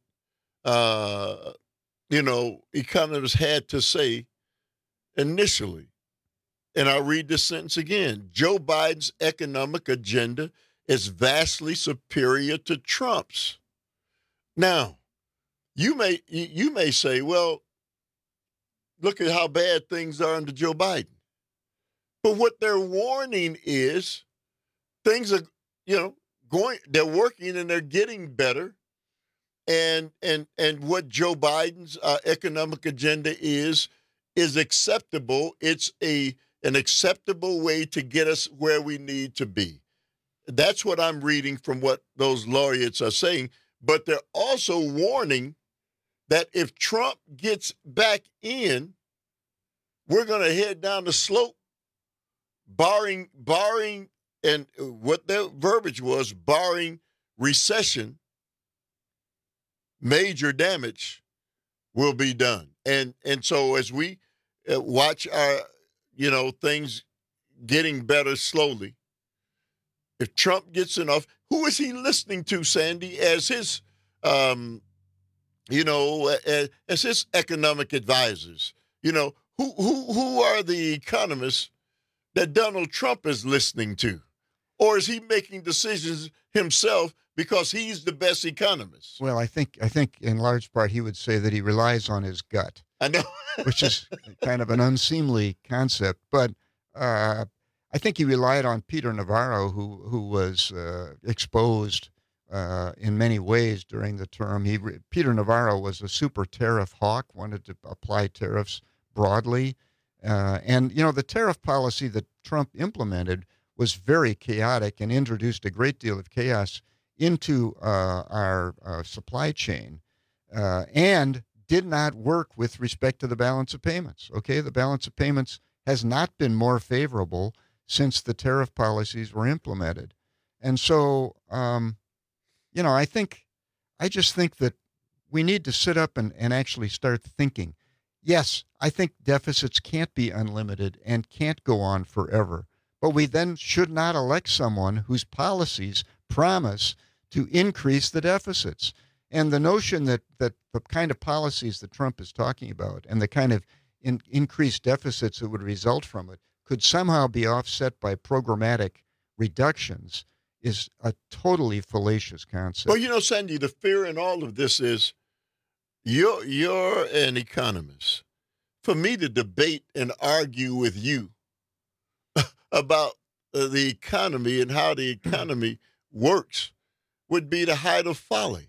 S18: uh, you know, economists had to say initially. And I'll read this sentence again. Joe Biden's economic agenda is vastly superior to Trump's. Now, you may you may say, well, look at how bad things are under Joe Biden. But what they're warning is things are, you know, going, they're working and they're getting better. And and and what Joe Biden's uh, economic agenda is, is acceptable. It's a an acceptable way to get us where we need to be. That's what I'm reading from what those laureates are saying. But they're also warning that if Trump gets back in, we're going to head down the slope, barring, barring, and what their verbiage was, barring recession, major damage will be done. And and so as we uh, watch our, you know, things getting better slowly, if Trump gets enough, who is he listening to, Sandy, as his, um, you know, as, as his economic advisors? You know, who who who are the economists that Donald Trump is listening to? Or is he making decisions himself because he's the best economist?
S19: Well, I think I think in large part he would say that he relies on his gut.
S18: I know.
S19: Which is kind of an unseemly concept. But uh, I think he relied on Peter Navarro, who who was uh, exposed uh, in many ways during the term. He Peter Navarro was a super tariff hawk, wanted to apply tariffs broadly. Uh, and, you know, the tariff policy that Trump implemented was very chaotic and introduced a great deal of chaos into uh, our uh, supply chain uh, and did not work with respect to the balance of payments. Okay, the balance of payments has not been more favorable since the tariff policies were implemented. And so, um, you know, I think, I just think that we need to sit up and, and actually start thinking. Yes, I think deficits can't be unlimited and can't go on forever. But we then should not elect someone whose policies promise to increase the deficits. And the notion that, that the kind of policies that Trump is talking about and the kind of in, increased deficits that would result from it could somehow be offset by programmatic reductions is a totally fallacious concept.
S18: Well, you know, Sandy, the fear in all of this is you're, you're an economist. For me to debate and argue with you about uh, the economy and how the economy works would be the height of folly.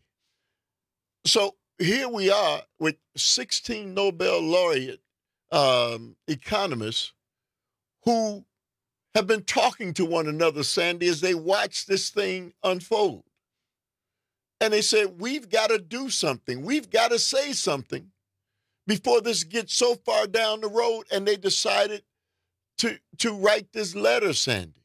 S18: So here we are with sixteen Nobel laureate um, economists who have been talking to one another, Sandy, as they watch this thing unfold. And they said, we've got to do something. We've got to say something before this gets so far down the road. And they decided to, to write this letter, Sandy.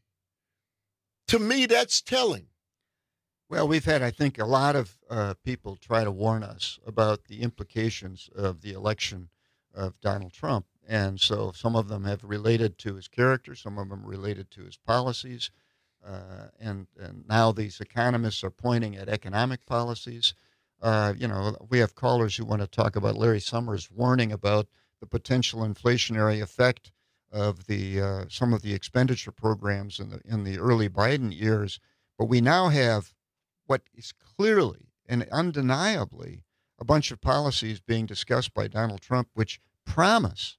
S18: To me, that's telling.
S19: Well, we've had, I think, a lot of uh, people try to warn us about the implications of the election of Donald Trump. And so some of them have related to his character, some of them related to his policies. Uh, and, and now these economists are pointing at economic policies. Uh, you know, we have callers who want to talk about Larry Summers warning about the potential inflationary effect of the uh, some of the expenditure programs in the in the early Biden years. But we now have what is clearly and undeniably a bunch of policies being discussed by Donald Trump, which promise,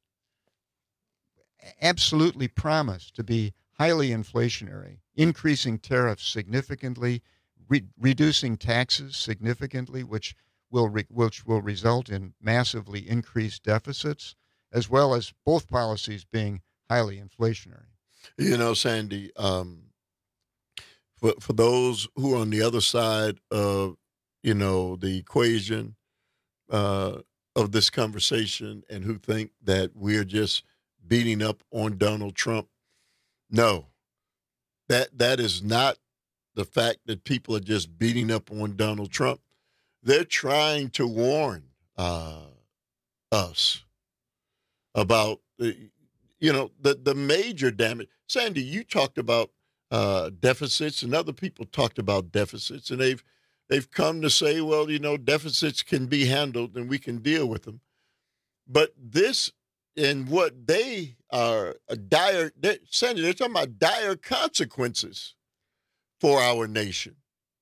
S19: absolutely promise to be highly inflationary, increasing tariffs significantly, re- reducing taxes significantly, which will re- which will result in massively increased deficits, as well as both policies being highly inflationary.
S18: You know, Sandy, um, for for those who are on the other side of, you know, the equation uh, of this conversation and who think that we're just beating up on Donald Trump, no, that that is not the fact that people are just beating up on Donald Trump. They're trying to warn uh, us about, you know, the, the major damage. Sandy, you talked about uh, deficits, and other people talked about deficits, and they've they've come to say, well, you know, deficits can be handled and we can deal with them. But this and what they are a dire, they, Sandy, they're talking about dire consequences for our nation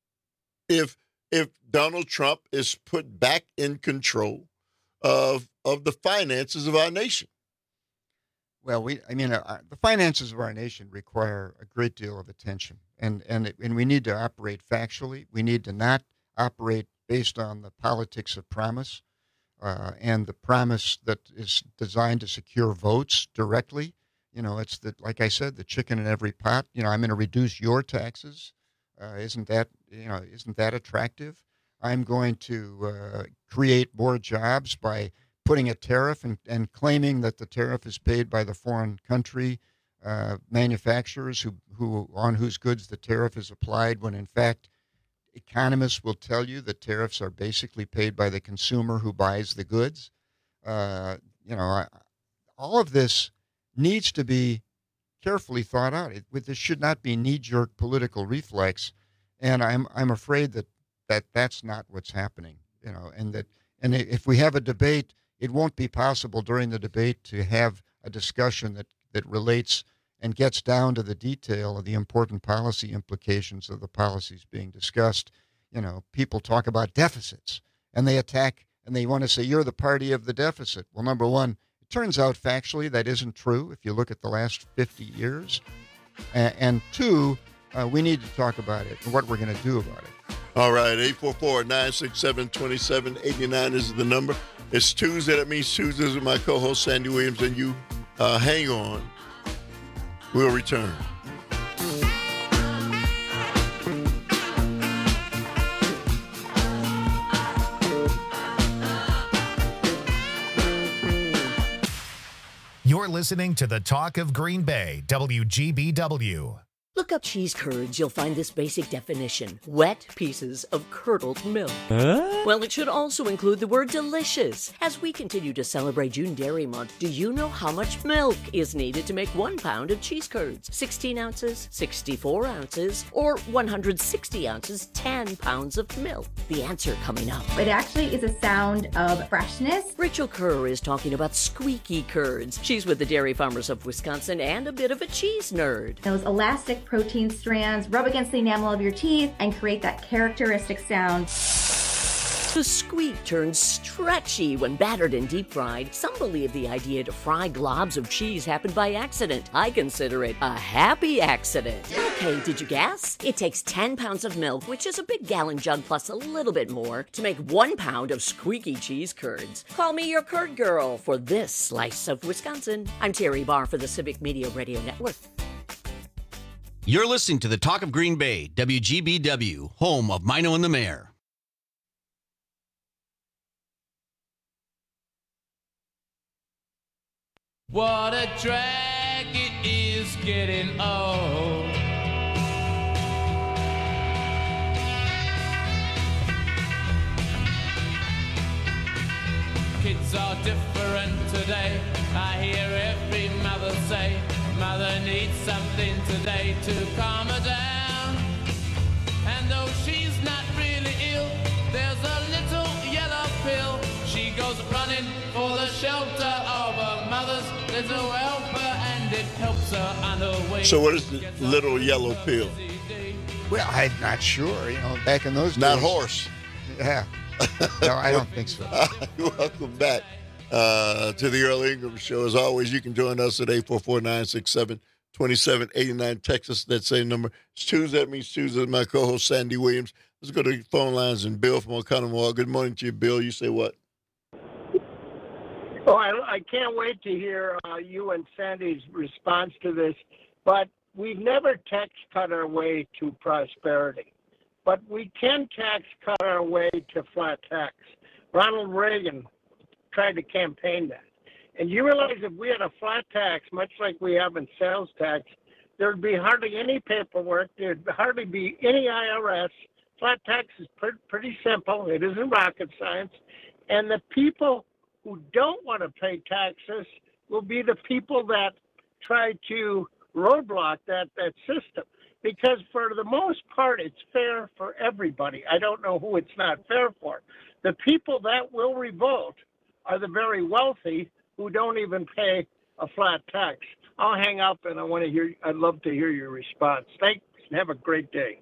S18: if if Donald Trump is put back in control of of the finances of our nation.
S19: Well, we, I mean, uh, the finances of our nation require a great deal of attention, and and and we need to operate factually. We need to not operate based on the politics of promise, uh, and the promise that is designed to secure votes directly. You know, it's the, like I said, the chicken in every pot. You know, I'm going to reduce your taxes. Uh, isn't that, you know, isn't that attractive? I'm going to uh, create more jobs by putting a tariff and, and claiming that the tariff is paid by the foreign country uh, manufacturers who, who on whose goods the tariff is applied, when in fact economists will tell you that tariffs are basically paid by the consumer who buys the goods. Uh, you know, I, all of this needs to be carefully thought out. It, this should not be knee-jerk political reflex, and I'm I'm afraid that, that that's not what's happening. You know, and that and if we have a debate, it won't be possible during the debate to have a discussion that, that relates and gets down to the detail of the important policy implications of the policies being discussed. You know, people talk about deficits, and they attack, and they want to say, you're the party of the deficit. Well, number one, it turns out factually that isn't true if you look at the last fifty years. And, and two, uh, we need to talk about it and what we're going to do about it.
S18: All right, eight four four, nine six seven, two seven eight nine is the number. It's Tuesday. That means Tuesdays with my co-host, Sandy Williams, and you. Uh, hang on. We'll return.
S1: You're listening to the Talk of Green Bay, W G B W.
S15: Look up cheese curds, you'll find this basic definition: wet pieces of curdled milk.
S8: Huh?
S15: Well, it should also include the word delicious. As we continue to celebrate June Dairy Month, do you know how much milk is needed to make one pound of cheese curds? sixteen ounces, sixty-four ounces, or one hundred sixty ounces, ten pounds of milk? The answer coming up.
S10: It actually is a sound of freshness.
S15: Rachel Kerr is talking about squeaky curds. She's with the Dairy Farmers of Wisconsin and a bit of a cheese nerd.
S10: Those elastic protein strands rub against the enamel of your teeth and create that characteristic sound.
S15: The squeak turns stretchy when battered and deep fried. Some believe the idea to fry globs of cheese happened by accident. I consider it a happy accident. Okay, did you guess? It takes ten pounds of milk, which is a big gallon jug plus a little bit more, to make one pound of squeaky cheese curds. Call me your curd girl for this slice of Wisconsin. I'm Terry Barr for the Civic Media Radio Network.
S27: You're listening to the Talk of Green Bay, W G B W, home of Mino and the Mayor.
S13: What a drag it is getting old. Kids are different today. I hear every mother say, mother needs something today to calm her down. And though she's not really ill, there's a little yellow pill. She goes running for the shelter of her mother's little helper, and it helps her on her way.
S18: So what is the little yellow pill?
S19: Well, I'm not sure. You know, back in those days.
S18: Not horse.
S19: Yeah. No, I don't think so.
S18: Welcome back uh, to the Earl Ingram Show. As always, you can join us at eight four four, nine six seven, two seven eight nine. Text us that same number. It's Tuesday. That means Tuesday. My co-host, Sandy Williams. Let's go to the phone lines. And Bill from Oconomowoc. Good morning to you, Bill. You say what?
S14: Oh, I, I can't wait to hear uh, you and Sandy's response to this. But we've never tax cut our way to prosperity. But we can tax cut our way to flat tax. Ronald Reagan tried to campaign that. And you realize if we had a flat tax, much like we have in sales tax, there'd be hardly any paperwork. There'd hardly be any I R S. Flat tax is pre- pretty simple. It isn't rocket science. And the people who don't want to pay taxes will be the people that try to roadblock that, that system. Because for the most part, it's fair for everybody. I don't know who it's not fair for. The people that will revolt are the very wealthy who don't even pay a flat tax. I'll hang up, and I want to hear. I'd love to hear your response. Thanks, and have a great day.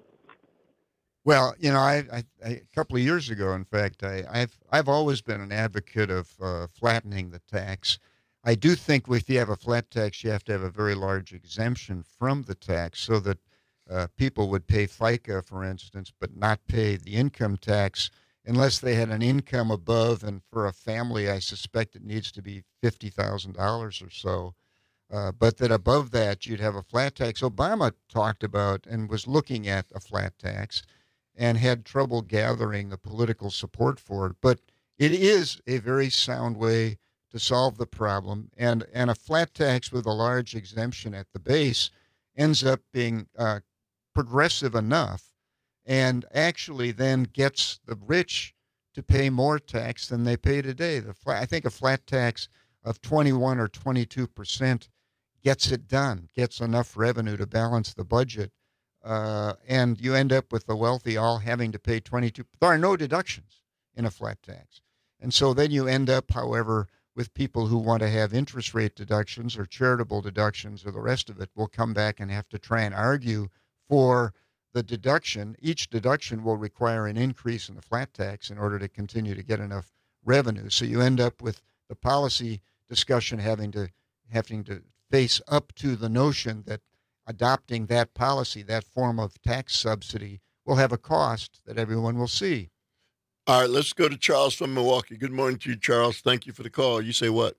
S19: Well, you know, I, I, I a couple of years ago, in fact, I, I've I've always been an advocate of uh, flattening the tax. I do think if you have a flat tax, you have to have a very large exemption from the tax, so that uh, people would pay FICA, for instance, but not pay the income tax unless they had an income above. And for a family, I suspect it needs to be fifty thousand dollars or so. Uh, but that above that, you'd have a flat tax. Obama talked about and was looking at a flat tax and had trouble gathering the political support for it. But it is a very sound way to solve the problem. And, and a flat tax with a large exemption at the base ends up being uh, progressive enough and actually then gets the rich to pay more tax than they pay today. The flat, I think a flat tax of twenty-one or twenty-two percent gets it done, gets enough revenue to balance the budget. Uh, and you end up with the wealthy all having to pay twenty-two. There are no deductions in a flat tax. And so then you end up, however, with people who want to have interest rate deductions or charitable deductions or the rest of it will come back and have to try and argue for the deduction. Each deduction will require an increase in the flat tax in order to continue to get enough revenue. So you end up with the policy discussion having to having to face up to the notion that adopting that policy, that form of tax subsidy, will have a cost that everyone will see.
S18: All right, let's go to Charles from Milwaukee. Good morning to you, Charles. Thank you for the call. You say what?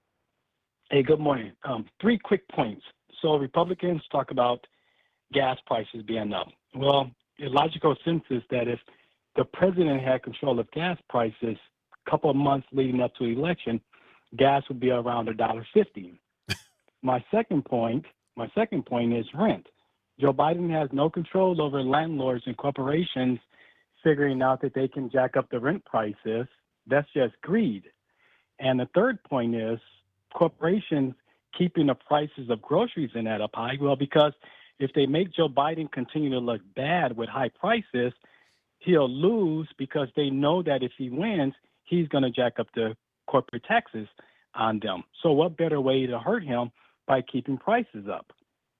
S16: Hey, good morning. Um, three quick points. So Republicans talk about gas prices being up. Well, the logical sense is that if the president had control of gas prices a couple of months leading up to the election, gas would be around one dollar fifty. My second point, my second point is rent. Joe Biden has no control over landlords and corporations figuring out that they can jack up the rent prices. That's just greed. And the third point is corporations keeping the prices of groceries in that up high. Well, because if they make Joe Biden continue to look bad with high prices, he'll lose because they know that if he wins, he's going to jack up the corporate taxes on them. So what better way to hurt him by keeping prices up?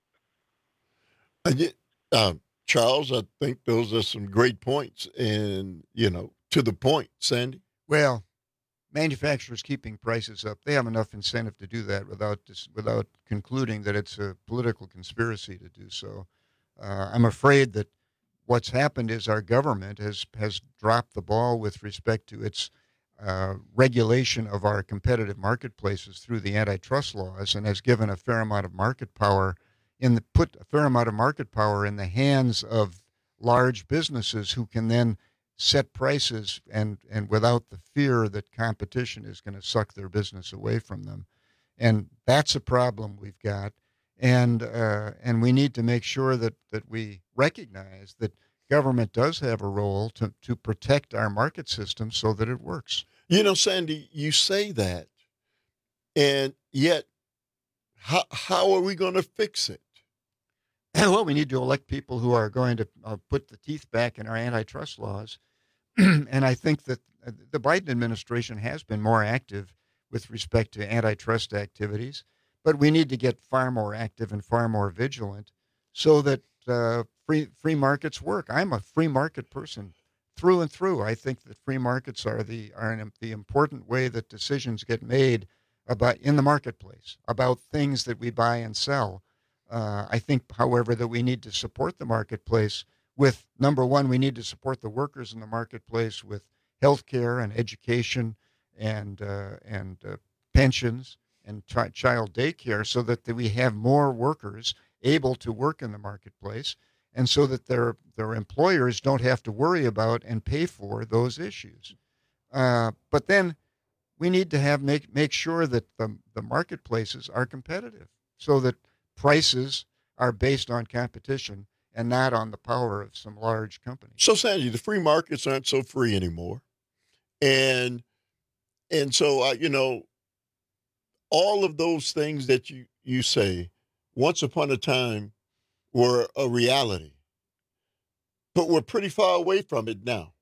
S18: I get, uh, Charles, I think those are some great points and, you know, to the point. Sandy?
S19: Well, manufacturers keeping prices up, they have enough incentive to do that without this, without concluding that it's a political conspiracy to do so. Uh, I'm afraid that what's happened is our government has, has dropped the ball with respect to its uh, regulation of our competitive marketplaces through the antitrust laws, and has given a fair amount of market power in the put a fair amount of market power in the hands of large businesses who can then set prices and, and without the fear that competition is going to suck their business away from them. And that's a problem we've got. And uh, and we need to make sure that, that we recognize that government does have a role to, to protect our market system so that it works.
S18: You know, Sandy, you say that, and yet how, how are we going to fix it?
S19: Well, we need to elect people who are going to uh, put the teeth back in our antitrust laws. And I think that the Biden administration has been more active with respect to antitrust activities, but we need to get far more active and far more vigilant so that uh, free free markets work. I'm a free market person through and through. I think that free markets are the are an, the important way that decisions get made about in the marketplace about things that we buy and sell. Uh, I think, however, that we need to support the marketplace with, number one, we need to support the workers in the marketplace with health care and education and uh, and uh, pensions and ch- child daycare so that the, we have more workers able to work in the marketplace and so that their their employers don't have to worry about and pay for those issues. Uh, but then we need to have make make sure that the, the marketplaces are competitive so that prices are based on competition and not on the power of some large company.
S18: So, Sandy, the free markets aren't so free anymore. And and so, uh, you know, all of those things that you, you say once upon a time were a reality. But we're pretty far away from it now.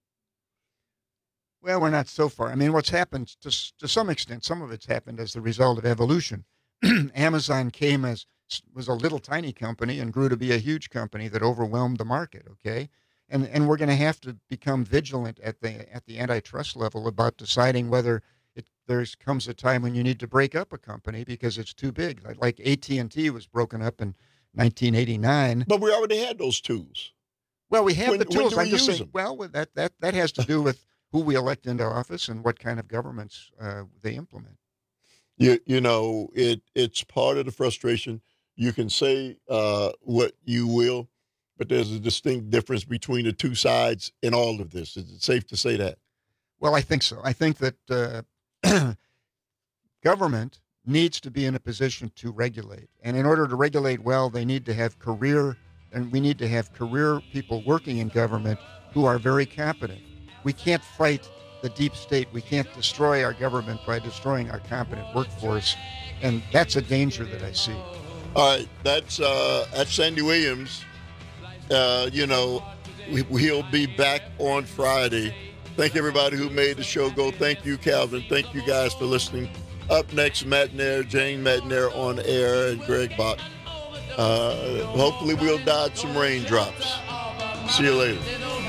S19: Well, we're not so far. I mean, what's happened to, to some extent, some of it's happened as the result of evolution. Amazon came as was a little tiny company and grew to be a huge company that overwhelmed the market, okay? And and we're going to have to become vigilant at the at the antitrust level about deciding whether it there comes a time when you need to break up a company because it's too big. Like A T and T was broken up in nineteen eighty-nine.
S18: But we already had those tools.
S19: Well, we have
S18: when,
S19: the tools.
S18: When
S19: I'm just saying,
S18: them?
S19: well, that, that, that has to do with who we elect into office and what kind of governments uh, they implement.
S18: You you know, it it's part of the frustration. You can say uh, what you will, but there's a distinct difference between the two sides in all of this. Is it safe to say that?
S19: Well, I think so. I think that uh, government needs to be in a position to regulate. And in order to regulate well, they need to have career, and we need to have career people working in government who are very competent. We can't fight the deep state. We can't destroy our government by destroying our competent workforce. And that's a danger that I see.
S18: All right, that's uh, that's Sandy Williams. Uh, you know, we, he'll be back on Friday. Thank everybody who made the show go. Thank you, Calvin. Thank you guys for listening. Up next, Matt Nair, Jane Matt Nair on air, and Greg Bach. Uh, hopefully we'll dodge some raindrops. See you later.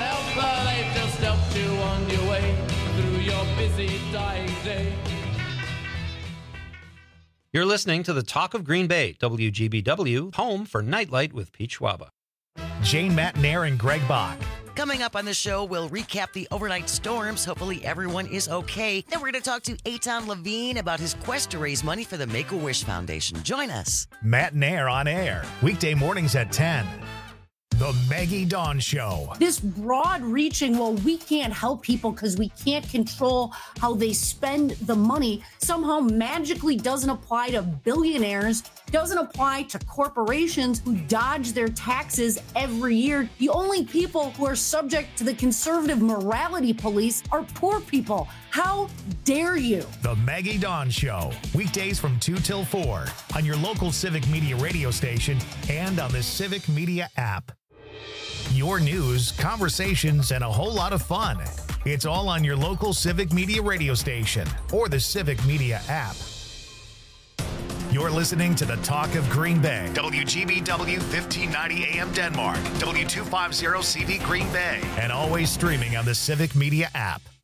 S24: You're listening to the Talk of Green Bay, W G B W, home for Nightlight with Pete Schwaba.
S1: Jane Matt Nair and Greg Bach.
S7: Coming up on the show, we'll recap the overnight storms. Hopefully everyone is okay. Then we're going to talk to Eitan Levine about his quest to raise money for the Make-A-Wish Foundation. Join us.
S1: Matt Nair on air, weekday mornings at ten. The Maggie Dawn Show.
S2: This broad reaching, well, we can't help people because we can't control how they spend the money, somehow magically doesn't apply to billionaires, doesn't apply to corporations who dodge their taxes every year. The only people who are subject to the conservative morality police are poor people. How dare you?
S1: The Maggie Dawn Show. Weekdays from two till four on your local Civic Media radio station and on the Civic Media app. Your news, conversations, and a whole lot of fun. It's all on your local Civic Media radio station or the Civic Media app. You're listening to the Talk of Green Bay. W G B W fifteen ninety A M Denmark. W two fifty C V Green Bay. And always streaming on the Civic Media app.